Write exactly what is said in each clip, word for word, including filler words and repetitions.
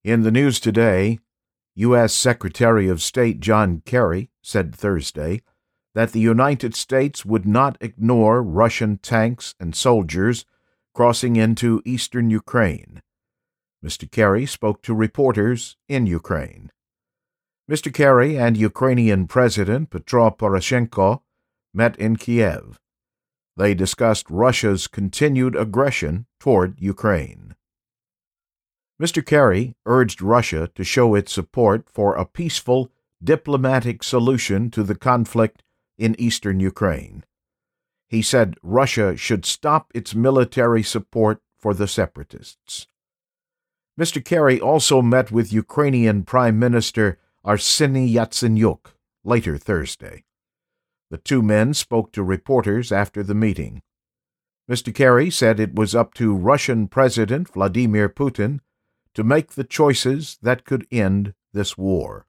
In the news today, U S Secretary of State John Kerry said Thursday that the United States would not ignore Russian tanks and soldiers crossing into eastern Ukraine. Mister Kerry spoke to reporters in Ukraine. Mister Kerry and Ukrainian President Petro Poroshenko met in Kiev. They discussed Russia's continued aggression toward Ukraine. Mister Kerry urged Russia to show its support for a peaceful, diplomatic solution to the conflict in eastern Ukraine. He said Russia should stop its military support for the separatists. Mister Kerry also met with Ukrainian Prime Minister Arseniy Yatsenyuk later Thursday. The two men spoke to reporters after the meeting. Mister Kerry said it was up to Russian President Vladimir Putin to make the choices that could end this war.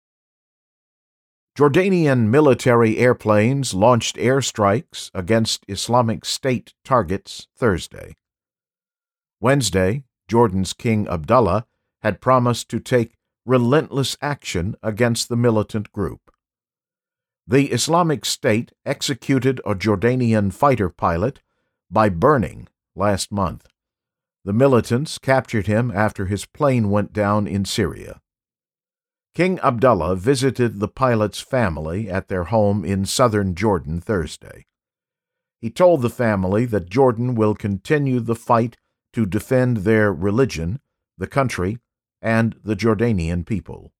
Jordanian military airplanes launched airstrikes against Islamic State targets Thursday. Wednesday, Jordan's King Abdullah had promised to take relentless action against the militant group. The Islamic State executed a Jordanian fighter pilot by burning last month. The militants captured him after his plane went down in Syria. King Abdullah visited the pilot's family at their home in southern Jordan Thursday. He told the family that Jordan will continue the fight to defend their religion, the country, and the Jordanian people.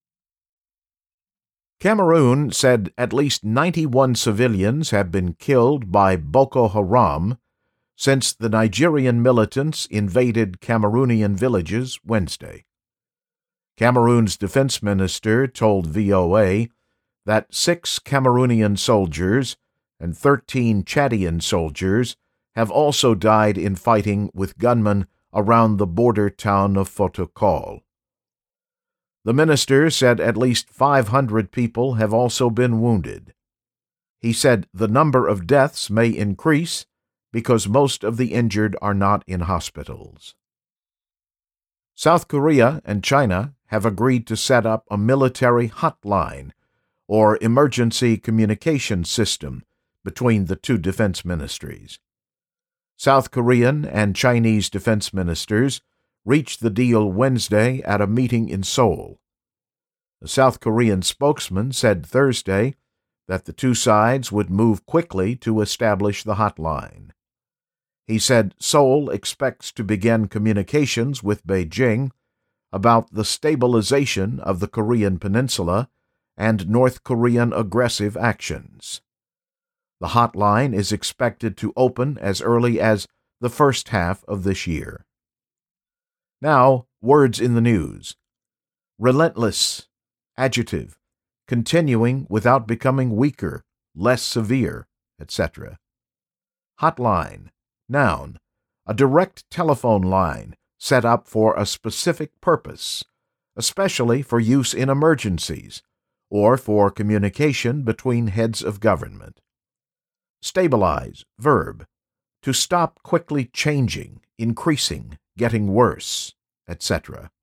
Cameroon said at least ninety-one civilians have been killed by Boko Haram since the Nigerian militants invaded Cameroonian villages Wednesday. Cameroon's defense minister told V O A that six Cameroonian soldiers and thirteen Chadian soldiers have also died in fighting with gunmen around the border town of Fotokol. The minister said at least five hundred people have also been wounded. He said the number of deaths may increase because most of the injured are not in hospitals. South Korea and China have agreed to set up a military hotline or emergency communication system between the two defense ministries. South Korean and Chinese defense ministers reached the deal Wednesday at a meeting in Seoul. The South Korean spokesman said Thursday that the two sides would move quickly to establish the hotline. He said Seoul expects to begin communications with Beijing about the stabilization of the Korean peninsula and North Korean aggressive actions. The hotline is expected to open as early as the first half of this year. Now, words in the news. Relentless, adjective, continuing without becoming weaker, less severe, et cetera. Hotline, noun, a direct telephone line set up for a specific purpose, especially for use in emergencies or for communication between heads of government. Stabilize, verb, to stop quickly changing, increasing, getting worse, et cetera.